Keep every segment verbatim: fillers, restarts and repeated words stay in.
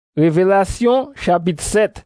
Révélation chapitre sept.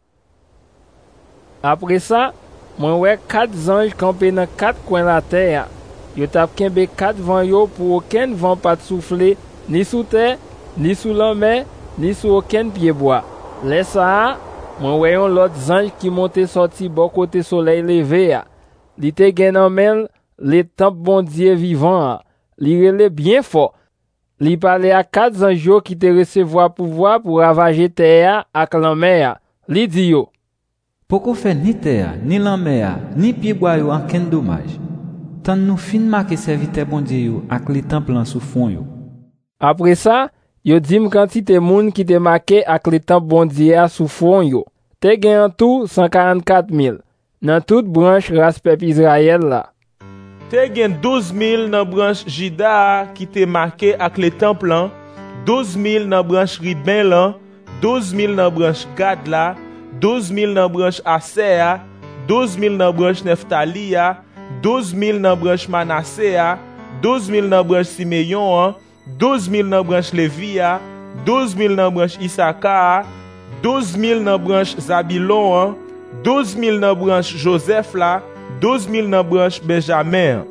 Après ça, moi ouais quatre anges campés dans quatre coins la terre. Yo tap kembe quatre vents yo pour aucun vent pas souffler ni sous terre, ni sous la mer, ni sous aucun pied bois. Laisse ça, moi voyons l'autre ange qui montait sorti bon côté soleil levé. Li te gen en main les temples bon Dieu vivant. Li relè bien fort. Li parlait à quatre anges qui te recevoir pouvoir pour ravager terre ak la mer. Li dit yo: Poko fait ni terre, ni la mer, ni pied bois yo aucun dommage. Tant nous fin marquer serviteur bon Dieu yo ak les temples en sous fond yo. Après ça, yo dim quantité moun qui te marqué ak les temples bon Dieu a sous fond yo. Te gen en tout cent quarante-quatre mille. Dans toute branche race peuple Israël là. Te gen douze mille dans branche Juda qui te marqué ak les temples là, douze mille dans branche Ruben là, douze mille dans branche Gad là, douze mille dans branche Aser, douze mille dans branche Nephtali, douze mille dans branche Manassé, douze mille dans branche Simeyon, douze mille dans branche Lévi, douze mille dans branche Issachar, douze mille dans branche Zabilon, douze mille dans branche Joseph là, douze mille dans branche Benjamin.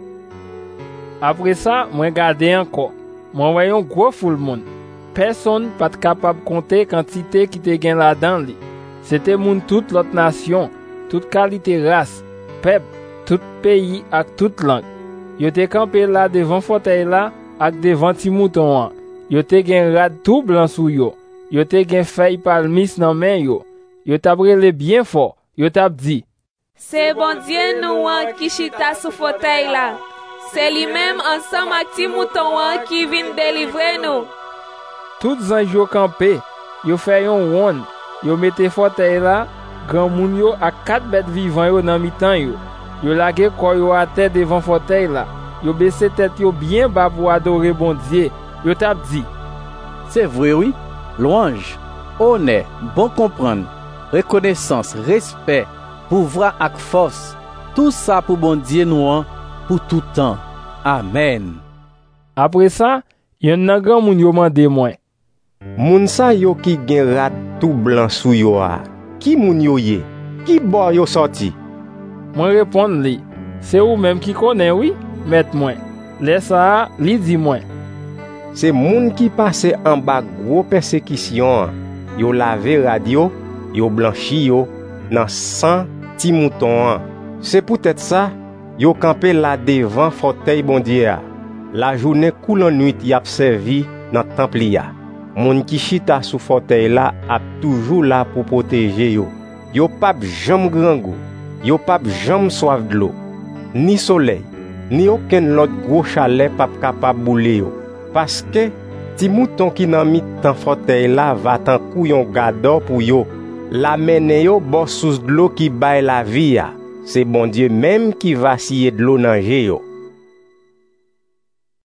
Après ça, moi regardé encore. Moi voyons gros foule monde. Personne pas capable compter quantité qui te gen là-dedans li. C'était moun toute l'autre nation, toute qualité race, peuple, tout pays ak toute langue. Yo te campé là devant fauteuil là ak devant ti mouton. Yo te gen rad tout blanc sou yo. Yo te gen feuille palmis nan main yo. Yo tap rele bien fort. Yo tap dit: C'est bon Dieu nous qui chita sous fauteuil là. C'est lui-même ensemble avec ti mouton qui vient délivrer nous. Toutes anges yo campé, yo fait yon ronde, yo mette fauteuil là, grand moun yo ak quatre bêtes vivant yo nan mitan yo. Yo lage koy yo à terre devant fauteuil là. Yo baissé tête yo bien bas pour adorer bon Dieu. Yo tap dit: C'est vrai oui, louange, honneur, bon comprendre, reconnaissance, respect, pouvoir ak force, tout ça pour bon Dieu nous pour tout temps. Amen. Après ça, yon nan grand moun yo mande moi: Moun sa yo ki gen rad tout blanc sou yo a, ki moun yo ye? Ki bo yo sorti? Moi répond li: C'est ou même qui connaît oui, maître moi. Laisse ça, li dit moi: C'est moun qui passe en bas gros persécution. Yo lave radio, yo blanchi yo nan sang ti mouton. C'est peut-être ça, yo campé là devant fauteuil bon Dieu. La journée coule en nuit y a servi dans temple ya. Moun qui chita sous fauteuil là a toujours là pour protéger yo. Yo pas jam grand goût, yo pas jam soif de l'eau, ni soleil, ni aucun autre gros chalet pas capable bouler yo. Parce que ti mouton qui nan mi tan fauteuil là va tan kou yon gado pour yo. La mène yo bo sous de l'eau qui baille la vie ya. C'est bon Dieu même qui va scier de l'eau nan je yo.